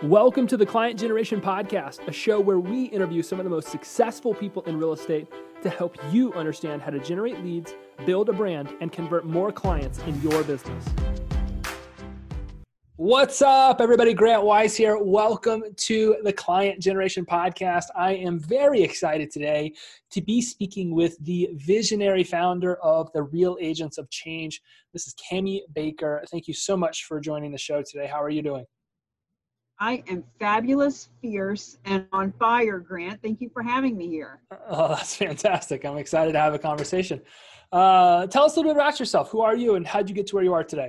Welcome to the Client Generation Podcast, a show where we interview some of the most successful people in real estate to help you understand how to generate leads, build a brand, and convert more clients in your business. What's up, everybody? Grant Wise here. Welcome to the Client Generation Podcast. I am very excited today to be speaking with the visionary founder of the Real Agents of Change. This is Cami Baker. Thank you so much for joining the show today. How are you doing? I am fabulous, fierce, and on fire, Grant. Thank you for having me here. Oh, that's fantastic. I'm excited to have a conversation. Tell us a little bit about yourself. Who are you and how did you get to where you are today?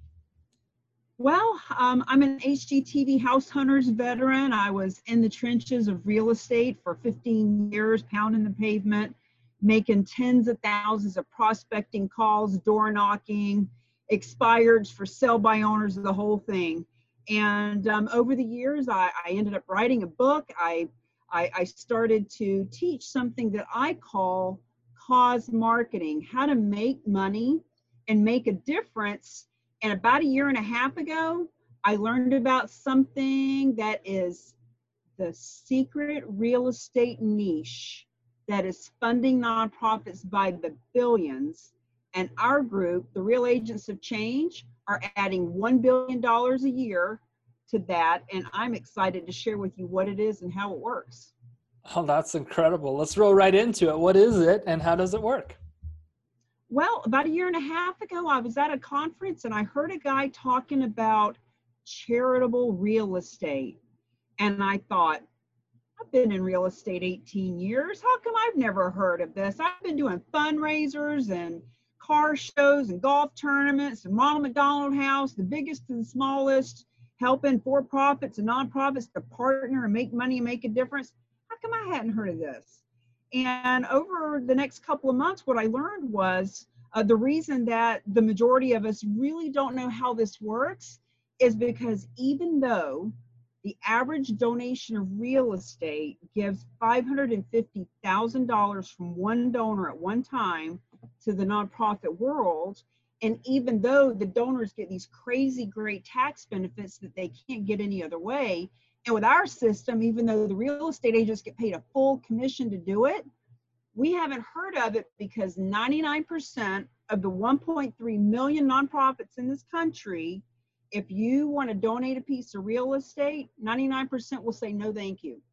Well, I'm an HGTV House Hunters veteran. I was in the trenches of real estate for 15 years, pounding the pavement, making tens of thousands of prospecting calls, door knocking, expireds for sell by owners, the whole thing. And over the years, I ended up writing a book. I started to teach something that I call cause marketing, how to make money and make a difference. And about a year and a half ago, I learned about something that is the secret real estate niche that is funding nonprofits by the billions. And our group, the Real Agents of Change, are adding $1 billion a year to that. And I'm excited to share with you what it is and how it works. Oh, that's incredible. Let's roll right into it. What is it and how does it work? Well, about a year and a half ago, I was at a conference and I heard a guy talking about charitable real estate. And I thought, I've been in real estate 18 years. How come I've never heard of this? I've been doing fundraisers and car shows and golf tournaments and Ronald McDonald House, the biggest and smallest, helping for-profits and nonprofits to partner and make money and make a difference. How come I hadn't heard of this? And over the next couple of months, what I learned was the reason that the majority of us really don't know how this works is because even though the average donation of real estate gives $550,000 from one donor at one time to the nonprofit world, and even though the donors get these crazy great tax benefits that they can't get any other way, and with our system, even though the real estate agents get paid a full commission to do it, we haven't heard of it because 99% of the 1.3 million nonprofits in this country, if you want to donate a piece of real estate, 99% will say no thank you.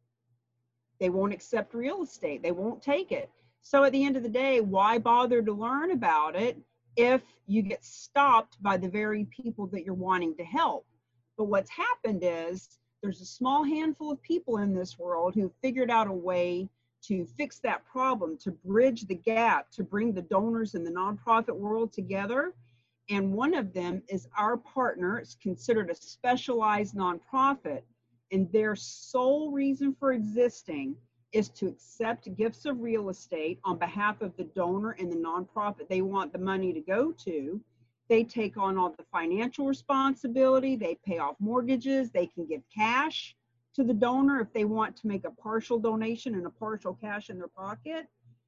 They won't accept real estate. They won't take it. So at the end of the day, why bother to learn about it if you get stopped by the very people that you're wanting to help? But what's happened is there's a small handful of people in this world who figured out a way to fix that problem, to bridge the gap, to bring the donors and the nonprofit world together. And one of them is our partner. It's considered a specialized nonprofit. And their sole reason for existing is to accept gifts of real estate on behalf of the donor and the nonprofit they want the money to go to. They take on all the financial responsibility. They pay off mortgages. They can give cash to the donor if they want to make a partial donation and a partial cash in their pocket.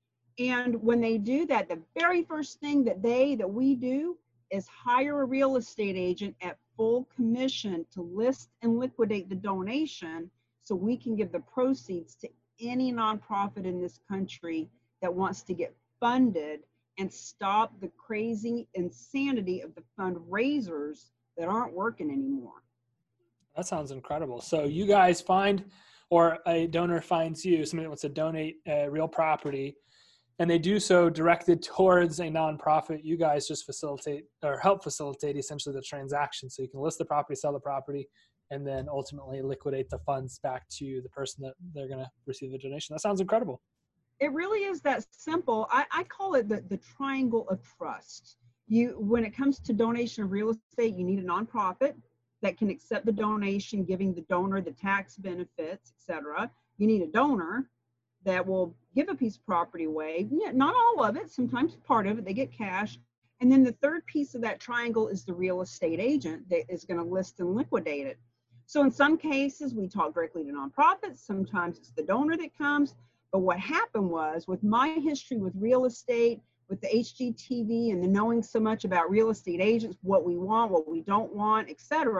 And when they do that, the very first thing that we do is hire a real estate agent at full commission to list and liquidate the donation so we can give the proceeds to any nonprofit in this country that wants to get funded and stop the crazy insanity of the fundraisers that aren't working anymore. That sounds incredible. So you guys find, or a donor finds you, somebody that wants to donate real property, and they do so directed towards a nonprofit. You guys just facilitate or help facilitate essentially the transaction. So you can list the property, sell the property, and then ultimately liquidate the funds back to the person that they're going to receive the donation. That sounds incredible. It really is that simple. I call it the triangle of trust. When it comes to donation of real estate, you need a nonprofit that can accept the donation, giving the donor the tax benefits, etc. You need a donor that will give a piece of property away. Yeah, not all of it, sometimes part of it, they get cash. And then the third piece of that triangle is the real estate agent that is going to list and liquidate it. So in some cases, we talk directly to nonprofits. Sometimes it's the donor that comes. But what happened was, with my history with real estate, with the HGTV and the knowing so much about real estate agents, what we want, what we don't want, etc.,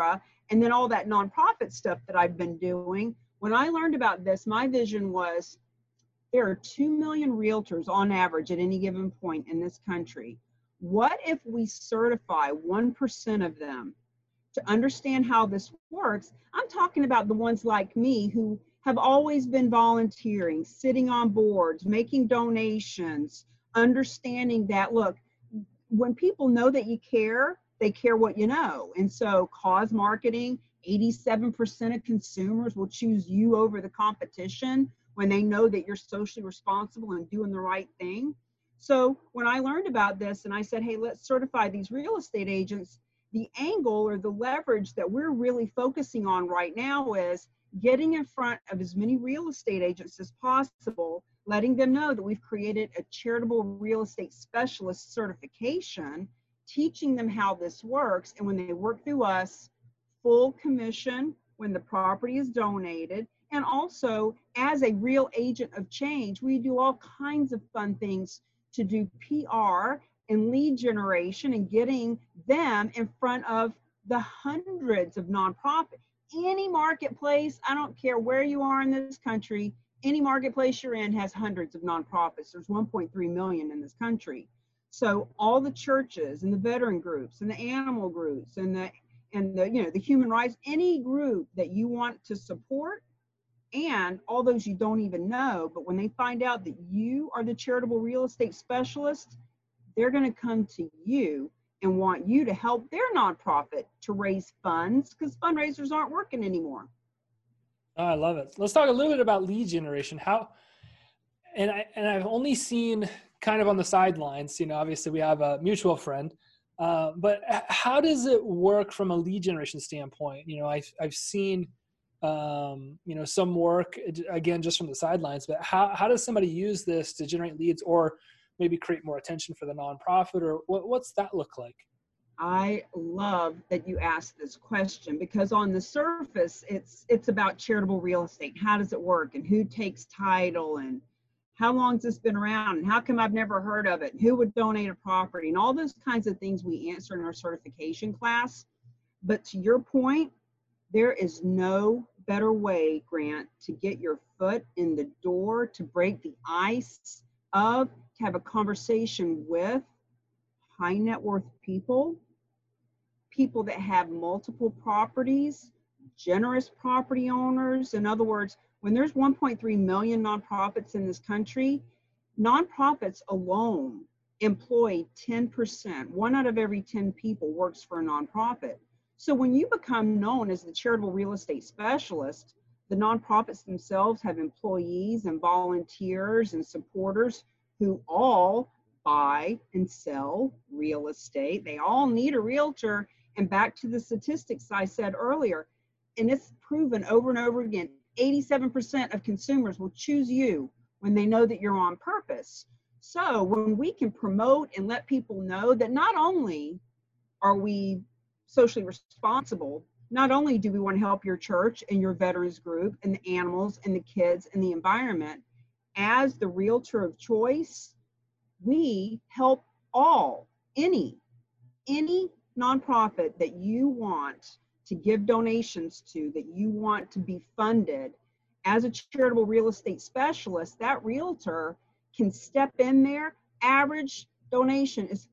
and then all that nonprofit stuff that I've been doing. When I learned about this, my vision was there are 2 million realtors on average at any given point in this country. What if we certify 1% of them to understand how this works? I'm talking about the ones like me who have always been volunteering, sitting on boards, making donations, understanding that, look, when people know that you care, they care what you know. And so cause marketing, 87% of consumers will choose you over the competition when they know that you're socially responsible and doing the right thing. So when I learned about this and I said, hey, let's certify these real estate agents, the angle or the leverage that we're really focusing on right now is getting in front of as many real estate agents as possible, letting them know that we've created a charitable real estate specialist certification, teaching them how this works. And when they work through us, full commission when the property is donated. And also, as a real agent of change, we do all kinds of fun things to do PR and lead generation and getting them in front of the hundreds of nonprofits. Any marketplace, I don't care where you are in this country, any marketplace you're in has hundreds of nonprofits. There's 1.3 million in this country. So all the churches and the veteran groups and the animal groups and the the human rights, any group that you want to support, and all those you don't even know, but when they find out that you are the charitable real estate specialist, they're going to come to you and want you to help their nonprofit to raise funds because fundraisers aren't working anymore. Oh, I love it. Let's talk a little bit about lead generation. I've only seen kind of on the sidelines, obviously we have a mutual friend, but how does it work from a lead generation standpoint? I've seen, some work, again, just from the sidelines, but how does somebody use this to generate leads or maybe create more attention for the nonprofit, or what's that look like? I love that you asked this question because on the surface, it's about charitable real estate. How does it work and who takes title and how long has this been around and how come I've never heard of it? Who would donate a property and all those kinds of things we answer in our certification class. But to your point, there is no better way, Grant, to get your foot in the door, to break the ice to have a conversation with high net worth people that have multiple properties, generous property owners. In other words, when there's 1.3 million nonprofits in this country, nonprofits alone employ 10%. 1 out of every 10 people works for a nonprofit. So when you become known as the charitable real estate specialist, the nonprofits themselves have employees and volunteers and supporters who all buy and sell real estate. They all need a realtor. And back to the statistics I said earlier, and it's proven over and over again, 87% of consumers will choose you when they know that you're on purpose. So when we can promote and let people know that not only are we socially responsible, not only do we want to help your church and your veterans group and the animals and the kids and the environment, as the realtor of choice, we help any nonprofit that you want to give donations to, that you want to be funded. As a charitable real estate specialist, that realtor can step in there. Average donation is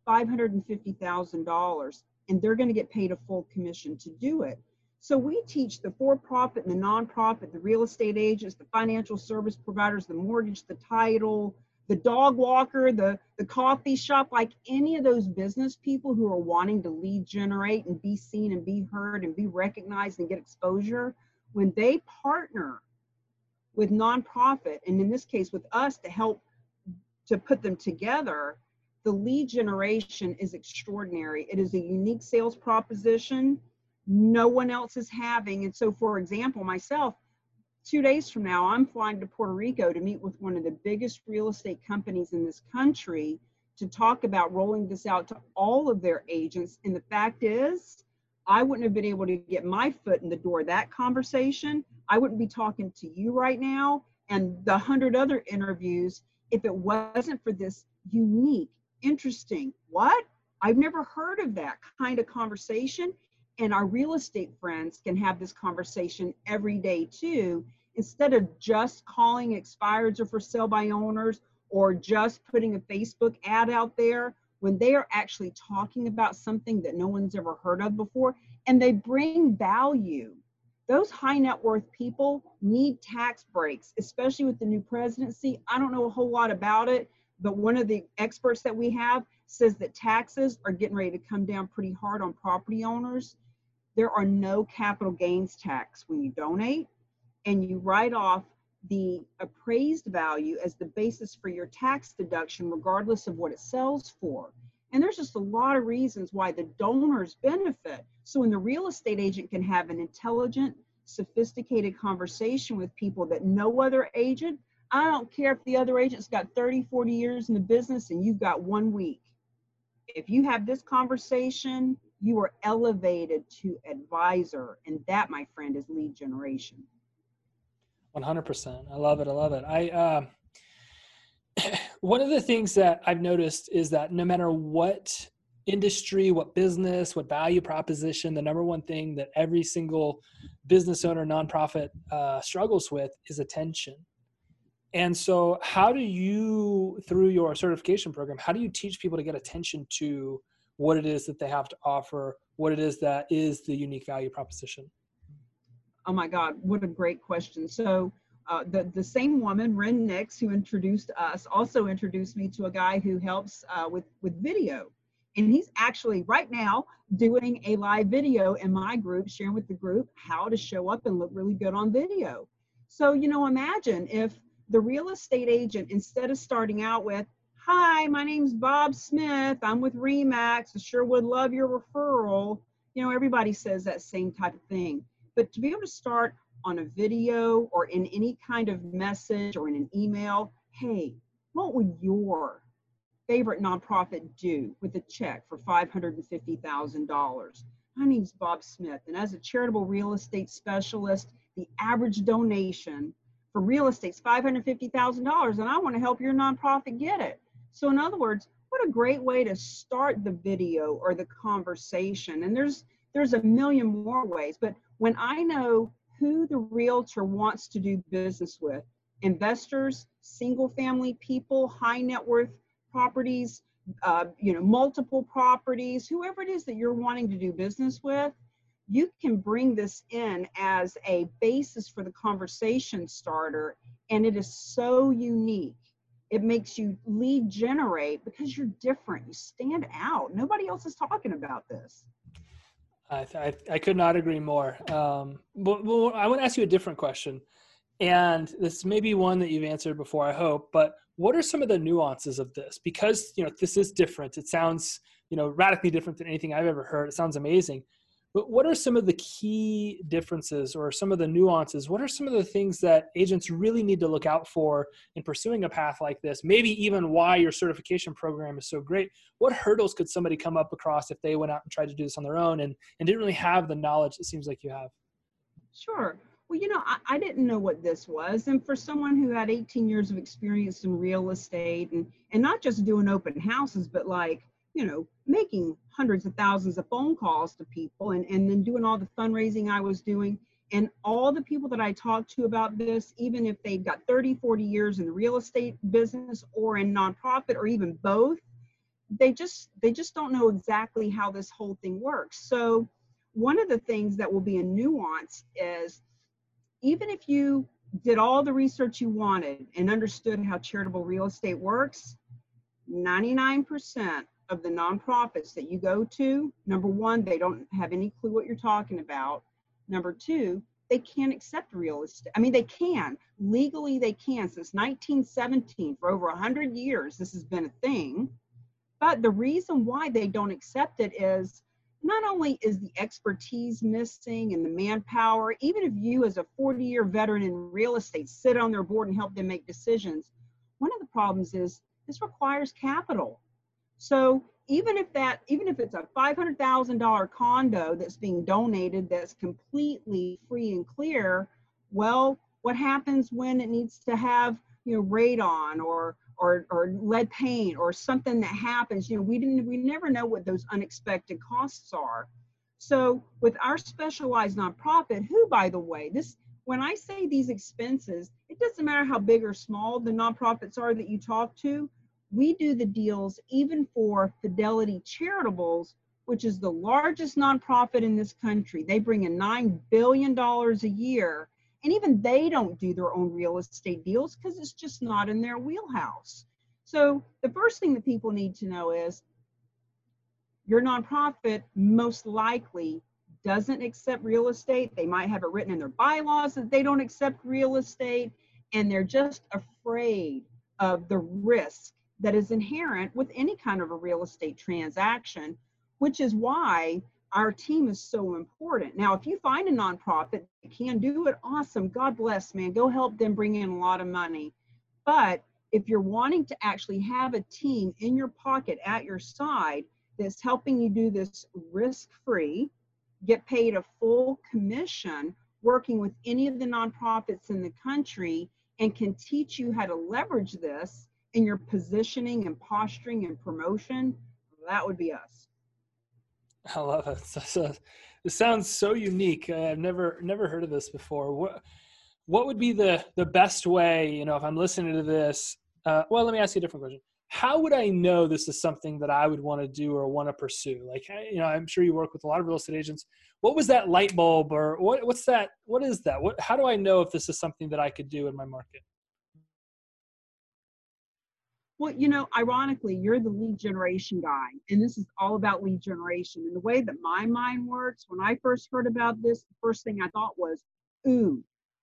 $550,000, and they're going to get paid a full commission to do it. So we teach the for-profit and the nonprofit, the real estate agents, the financial service providers, the mortgage, the title, the dog walker, the coffee shop, like any of those business people who are wanting to lead generate and be seen and be heard and be recognized and get exposure, when they partner with nonprofit, and in this case with us to help to put them together, the lead generation is extraordinary. It is a unique sales proposition no one else is having. And so, for example, myself, 2 days from now, I'm flying to Puerto Rico to meet with one of the biggest real estate companies in this country to talk about rolling this out to all of their agents. And the fact is, I wouldn't have been able to get my foot in the door of that conversation. I wouldn't be talking to you right now and the 100 other interviews if it wasn't for this unique, interesting, what? I've never heard of that kind of conversation. And our real estate friends can have this conversation every day too, instead of just calling expireds or for sale by owners, or just putting a Facebook ad out there, when they are actually talking about something that no one's ever heard of before, and they bring value. Those high net worth people need tax breaks, especially with the new presidency. I don't know a whole lot about it, but one of the experts that we have says that taxes are getting ready to come down pretty hard on property owners. There are no capital gains tax when you donate, and you write off the appraised value as the basis for your tax deduction, regardless of what it sells for. And there's just a lot of reasons why the donors benefit. So when the real estate agent can have an intelligent, sophisticated conversation with people that no other agent, I don't care if the other agent's got 30, 40 years in the business and you've got 1 week. If you have this conversation, you are elevated to advisor. And that, my friend, is lead generation. 100%. I love it. I love it. One of the things that I've noticed is that no matter what industry, what business, what value proposition, the number one thing that every single business owner, nonprofit struggles with is attention. And so how do you, through your certification program, how do you teach people to get attention to what it is that they have to offer, what it is that is the unique value proposition? Oh my God, what a great question. So the same woman, Ren Nix, who introduced us, also introduced me to a guy who helps with video. And he's actually right now doing a live video in my group, sharing with the group how to show up and look really good on video. So, imagine if the real estate agent, instead of starting out with, "Hi, my name's Bob Smith. I'm with RE/MAX. I sure would love your referral." Everybody says that same type of thing. But to be able to start on a video or in any kind of message or in an email, "Hey, what would your favorite nonprofit do with a check for $550,000? My name's Bob Smith, and as a charitable real estate specialist, the average donation for real estate is $550,000, and I want to help your nonprofit get it." So in other words, what a great way to start the video or the conversation. And there's a million more ways, but when I know who the realtor wants to do business with, investors, single family people, high net worth properties, multiple properties, whoever it is that you're wanting to do business with, you can bring this in as a basis for the conversation starter. And it is so unique. It makes you lead generate because you're different. You stand out. Nobody else is talking about this. I could not agree more. Well, I want to ask you a different question. And this may be one that you've answered before, I hope, but what are some of the nuances of this? Because, this is different. It sounds, radically different than anything I've ever heard. It sounds amazing. But what are some of the key differences or some of the nuances? What are some of the things that agents really need to look out for in pursuing a path like this? Maybe even why your certification program is so great. What hurdles could somebody come up across if they went out and tried to do this on their own and didn't really have the knowledge it seems like you have? Sure. Well, I didn't know what this was. And for someone who had 18 years of experience in real estate and not just doing open houses, but making hundreds of thousands of phone calls to people and then doing all the fundraising I was doing, and all the people that I talked to about this, even if they've got 30, 40 years in the real estate business or in nonprofit or even both, they just don't know exactly how this whole thing works. So one of the things that will be a nuance is, even if you did all the research you wanted and understood how charitable real estate works, 99% of the nonprofits that you go to, number one, they don't have any clue what you're talking about. Number two, they can't accept real estate. I mean, they can. Legally, they can. Since 1917, for over 100 years, this has been a thing. But the reason why they don't accept it is not only is the expertise missing and the manpower, even if you as a 40-year veteran in real estate sit on their board and help them make decisions, one of the problems is this requires capital. So even if it's a $500,000 condo that's being donated that's completely free and clear, well, what happens when it needs to have radon or lead paint or something that happens? We never know what those unexpected costs are. So with our specialized nonprofit, who, by the way, when I say these expenses, it doesn't matter how big or small the nonprofits are that you talk to. We do the deals even for Fidelity Charitables, which is the largest nonprofit in this country. They bring in $9 billion a year. And even they don't do their own real estate deals because it's just not in their wheelhouse. So the first thing that people need to know is your nonprofit most likely doesn't accept real estate. They might have it written in their bylaws that they don't accept real estate, and they're just afraid of the risk that is inherent with any kind of a real estate transaction, which is why our team is so important. Now, if you find a nonprofit that can do it, awesome. God bless, man. Go help them bring in a lot of money. But if you're wanting to actually have a team in your pocket at your side that's helping you do this risk-free, get paid a full commission, working with any of the nonprofits in the country, and can teach you how to leverage this in your positioning and posturing and promotion, that would be us. I love it. This sounds so unique. I've never heard of this before. What would be the best way, you know, if I'm listening to this? Well, let me ask you a different question. How would I know this is something that I would want to do or want to pursue? Like, you know, I'm sure you work with a lot of real estate agents. What was that light bulb, or what's that? What is that? How do I know if this is something that I could do in my market? Well, you know, ironically, you're the lead generation guy, and this is all about lead generation. And the way that my mind works, when I first heard about this, the first thing I thought was, ooh,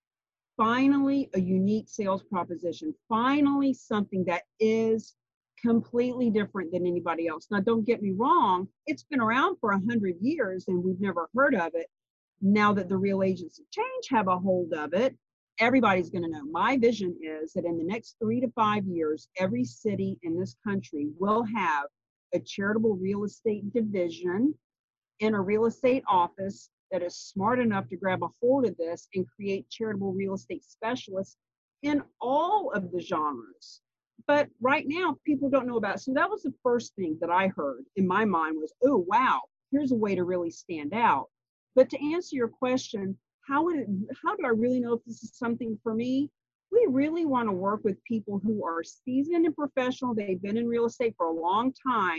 finally a unique sales proposition, finally something that is completely different than anybody else. Now, don't get me wrong, it's been around for 100 years and we've never heard of it. Now that the real agents of change have a hold of it, everybody's going to know. My vision is that in the next 3 to 5 years, every city in this country will have a charitable real estate division in a real estate office that is smart enough to grab a hold of this and create charitable real estate specialists in all of the genres. But right now, people don't know about it. So that was the first thing that I heard in my mind was, oh, wow, here's a way to really stand out. But to answer your question, how do I really know if this is something for me? We really want to work with people who are seasoned and professional. They've been in real estate for a long time,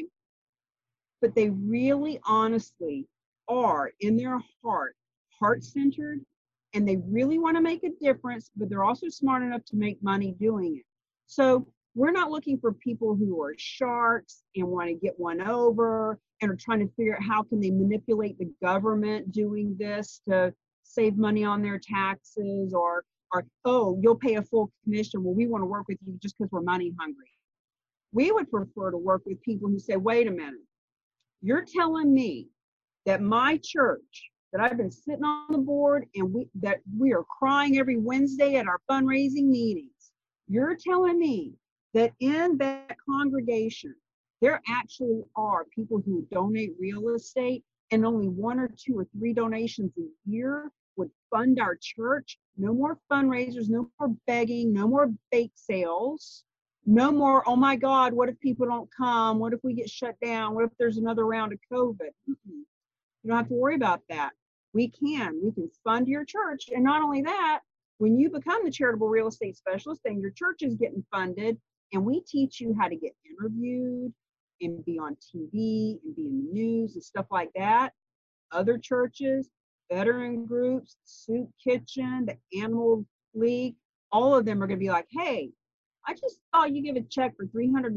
but they really honestly are in their heart-centered, and they really want to make a difference, but they're also smart enough to make money doing it. So we're not looking for people who are sharks and want to get one over and are trying to figure out how can they manipulate the government doing this to save money on their taxes, or oh, you'll pay a full commission. Well, we want to work with you just because we're money hungry. We would prefer to work with people who say, wait a minute, you're telling me that my church, that I've been sitting on the board and we are crying every Wednesday at our fundraising meetings. You're telling me that in that congregation, there actually are people who donate real estate, and only 1 or 2 or 3 donations a year would fund our church. No more fundraisers, no more begging, no more bake sales. No more, oh my God, what if people don't come? What if we get shut down? What if there's another round of COVID? You don't have to worry about that. We can fund your church. And not only that, when you become the charitable real estate specialist, then your church is getting funded, and we teach you how to get interviewed and be on TV and be in the news and stuff like that. Other churches, veteran groups, Soup Kitchen, the Animal League, all of them are going to be like, hey, I just saw you give a check for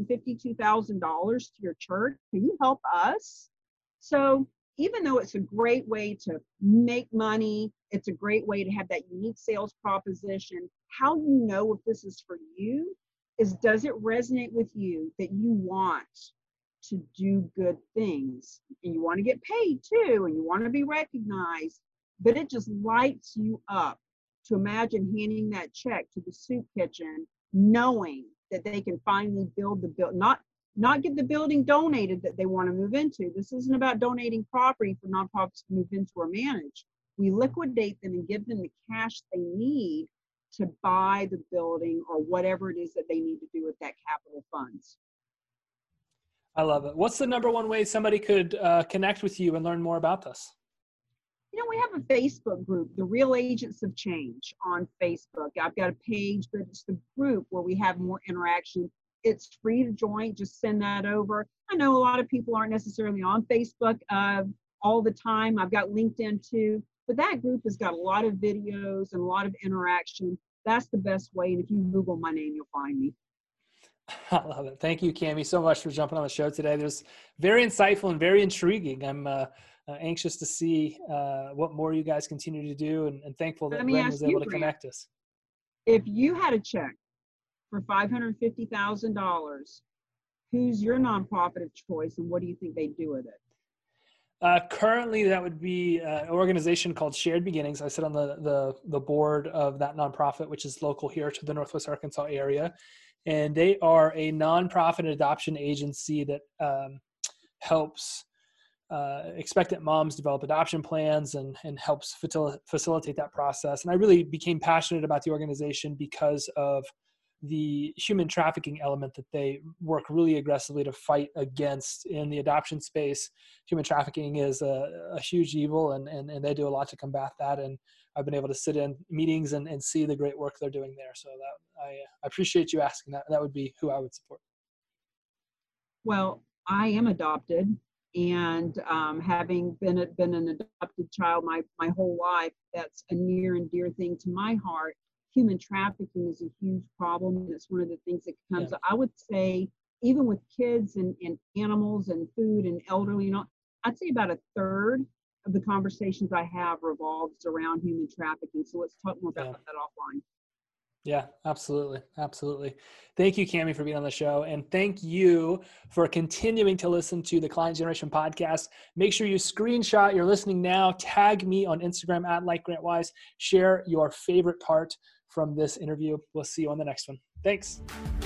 $352,000 to your church. Can you help us? So even though it's a great way to make money, it's a great way to have that unique sales proposition, how you know if this is for you is, does it resonate with you that you want to do good things and you want to get paid too and you want to be recognized, but it just lights you up to imagine handing that check to the Soup Kitchen, knowing that they can finally build the building, not get the building donated that they want to move into. This isn't about donating property for nonprofits to move into or manage. We liquidate them and give them the cash they need to buy the building or whatever it is that they need to do with that capital funds. I love it. What's the number one way somebody could connect with you and learn more about this? We have a Facebook group, the Real Agents of Change on Facebook. I've got a page, but it's the group where we have more interaction. It's free to join. Just send that over. I know a lot of people aren't necessarily on Facebook all the time. I've got LinkedIn too, but that group has got a lot of videos and a lot of interaction. That's the best way. And if you Google my name, you'll find me. I love it. Thank you, Cami, so much for jumping on the show today. It was very insightful and very intriguing. I'm anxious to see what more you guys continue to do, and thankful that Ren was able to connect us. If you had a check for $550,000, who's your nonprofit of choice, and what do you think they'd do with it? Currently, that would be an organization called Shared Beginnings. I sit on the board of that nonprofit, which is local here to the Northwest Arkansas area. And they are a nonprofit adoption agency that helps expectant moms develop adoption plans and helps facilitate that process. And I really became passionate about the organization because of the human trafficking element that they work really aggressively to fight against in the adoption space. Human trafficking is a huge evil, and they do a lot to combat that. And I've been able to sit in meetings and see the great work they're doing there. So that I appreciate you asking that. That would be who I would support. Well, I am adopted, and having been an adopted child my whole life, that's a near and dear thing to my heart. Human trafficking is a huge problem, and it's one of the things that comes. Yeah. I would say, even with kids and animals and food and elderly, I'd say about a third of the conversations I have revolves around human trafficking. So let's talk more about that offline. Yeah, absolutely. Absolutely. Thank you, Cami, for being on the show. And thank you for continuing to listen to the Client Generation Podcast. Make sure you screenshot you're listening now, tag me on Instagram @LikeGrantWise, share your favorite part from this interview. We'll see you on the next one. Thanks.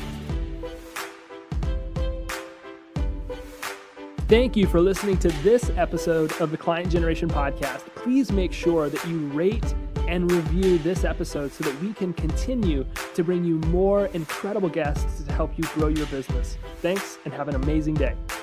Thank you for listening to this episode of the Client Generation Podcast. Please make sure that you rate and review this episode so that we can continue to bring you more incredible guests to help you grow your business. Thanks, and have an amazing day.